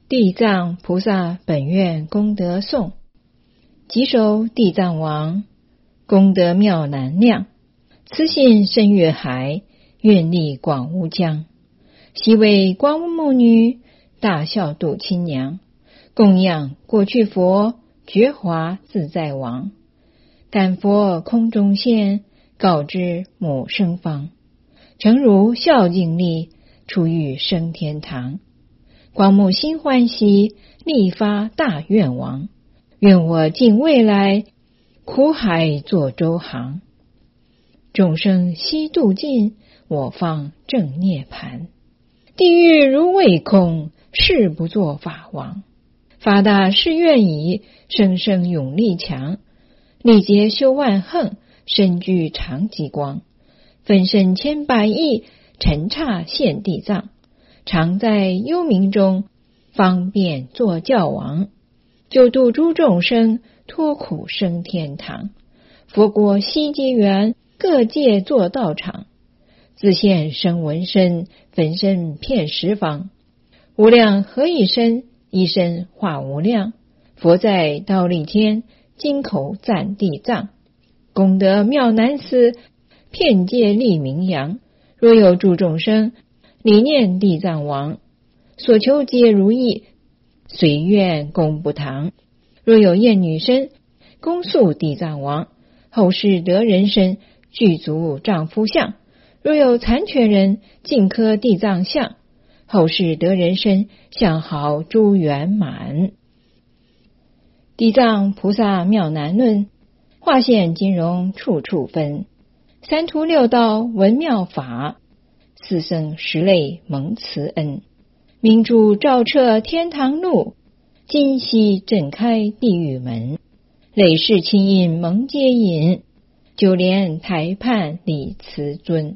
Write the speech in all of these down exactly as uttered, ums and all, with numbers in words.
地藏菩萨本愿功德颂，稽首地藏王，功德妙难量，慈心深越海，愿力广无疆。昔为光无母女，大孝度亲娘，供养过去佛，觉华自在王。感佛空中现，告知母生方，诚如孝敬力，出于升天堂。光母心欢喜，力发大愿王，愿我尽未来，苦海作舟航。众生悉度尽，我方正涅盘。地狱如未空，誓不作法王。发大誓愿已，生生勇力强。力竭修万横，身具长极光。分身千百亿，尘刹现地藏。常在幽冥中，方便作教王。救度诸众生，脱苦升天堂。佛国悉皆缘，各界作道场。自现声闻身，分身遍十方。无量何以身，一身化无量。佛在忉利天，金口赞地藏。功德妙难思，遍界利名扬。若有诸众生，理念地藏王，所求皆如意，随愿功不唐。若有厌女身，恭诉地藏王，后世得人身，具足丈夫相。若有残缺人，尽刻地藏像，后世得人身，相好诸圆满。地藏菩萨妙难论，化现金容处处分。三途六道闻妙法，四生十类蒙慈恩。明珠照彻天堂路，今夕震开地狱门。累世亲印蒙接引，就连台畔礼慈尊。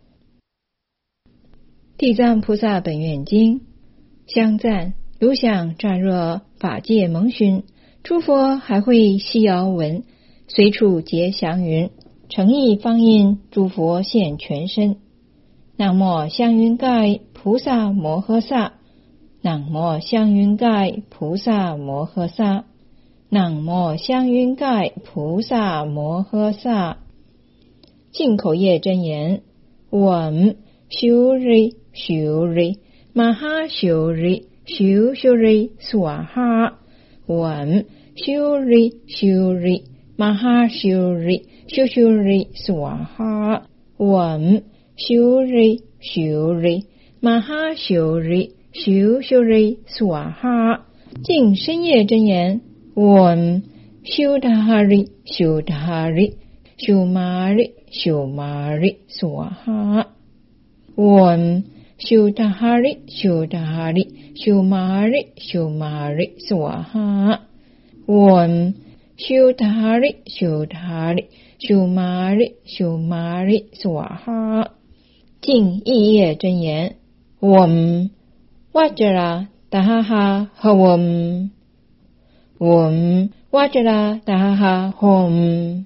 地藏菩萨本愿经香赞，如想乍若法界蒙熏，诸佛还会悉遥闻，随处结祥云，诚意方印，诸佛现全身。南无香云盖菩萨摩诃萨，南无香云盖菩萨摩诃萨，南无香云盖菩萨摩诃萨。净口业真言：嗡修瑞修瑞玛哈修瑞修修瑞苏瓦哈，嗡修瑞修瑞玛哈修瑞修修瑞苏瓦哈，嗡修瑞修瑞玛哈修瑞修修瑞苏瓦哈。净深夜真言：嗡修达哈瑞修达哈瑞修玛瑞修玛瑞苏瓦哈，嗡修达哈瑞修达哈瑞修玛瑞修玛瑞苏瓦哈，嗡修达哈瑞修达哈瑞修玛瑞修玛瑞苏瓦哈。净意业真言：嗡瓦哲拉达哈哈哈嗡，嗡瓦哲拉达哈哈吽，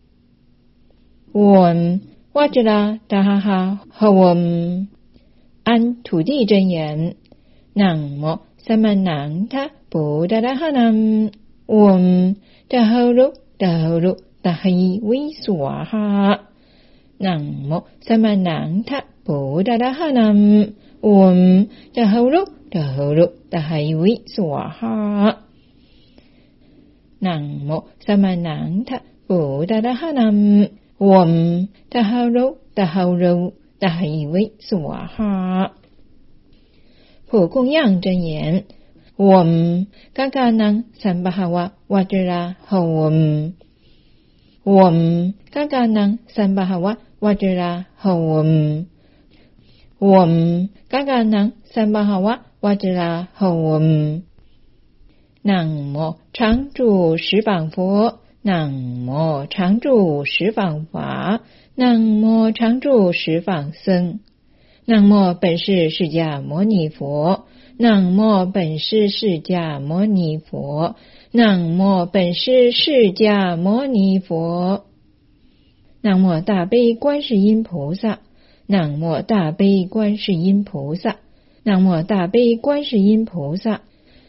嗡瓦哲拉达哈哈哈嗡。安土地真言：南无萨曼南他布达拉哈南，嗡达哈鲁达哈鲁达哈伊维苏瓦哈，南无萨曼南他布达拉哈南，嗡达哈鲁达哈鲁达哈伊维苏瓦哈，南无萨曼南他布达拉哈南，嗡达哈鲁达哈鲁达哈伊维苏瓦哈。普供养真言：嗡嘎嘎能三巴哈瓦瓦哲拉哈嗡，嗡嘎嘎能三巴哈瓦瓦哲拉哈嗡，嗡嘎嘎能三巴哈瓦瓦哲拉哈嗡。南无常住十方佛，南无常住十方法，南无常住十方僧。南无本师释迦牟尼佛，南无本师释迦牟尼佛，南无本师释迦牟尼佛。南无大悲观世音菩萨，南无大悲观世音菩萨，南无大悲观世音菩萨，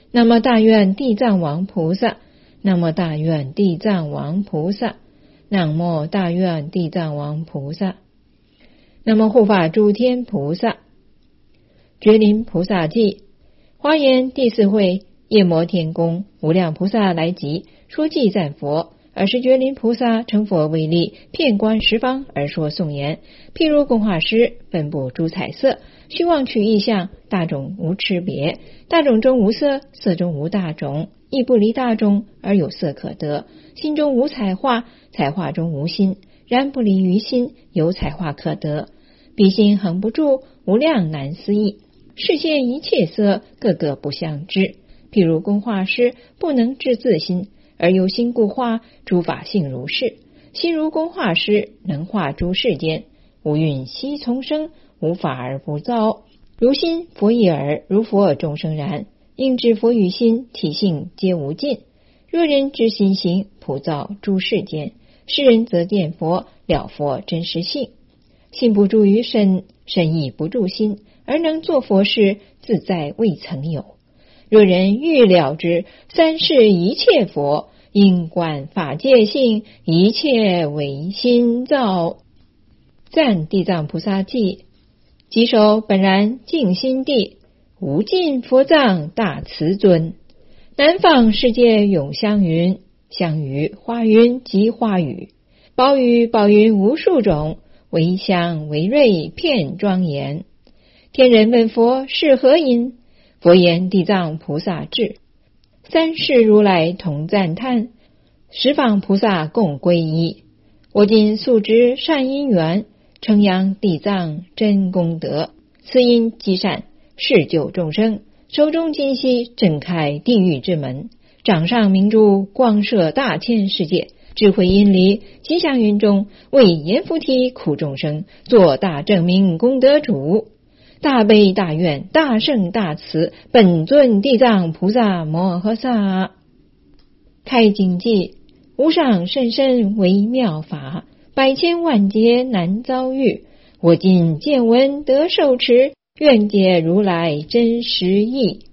南无大愿地藏王菩萨，南无大愿地藏王菩萨，南无大愿地藏王菩萨，南无护法诸天菩萨。觉林菩萨记，华严第四会，夜摩天宫无量菩萨来集，说偈赞佛。尔时觉林菩萨成佛威力，遍观十方而说颂言：譬如工画师分布诸彩色，虚妄取意象，大种无差别，大种中无色，色中无大种，亦不离大种而有色可得。心中无彩画，彩画中无心，然不离于心，有彩画可得。彼心恒不住，无量难思议。世间一切色，个个不相知。譬如工画师不能知自心，而由心故画，诸法性如是。心如工画师，能画诸世间，无蕴悉从生，无法而不造。如心佛意耳，如佛众生然。应知佛与心体性皆无尽。若人知心行，普造诸世间，世人则见佛，了佛真实性。心不住于身，身亦不住心，而能作佛事，自在未曾有。若人欲了知三世一切佛，应观法界性，一切唯心造。赞地藏菩萨记，即首本然净心地，无尽佛藏大慈尊。南方世界永香云，香雨花云及花雨，宝雨宝云无数种，唯香唯瑞遍庄严。天人问佛是何因？佛言地藏菩萨智。三世如来同赞叹，十方菩萨共归依。我今速知善因缘，称扬地藏真功德。此因积善，是救众生。手中金锡震开地狱之门，掌上明珠光射大千世界。智慧因离吉祥云中，为阎浮提苦众生，做大正明功德主。大悲大愿大圣大慈，本尊地藏菩萨摩诃萨。开经记，无上甚深微妙法，百千万劫难遭遇。我今见闻得受持，愿解如来真实义。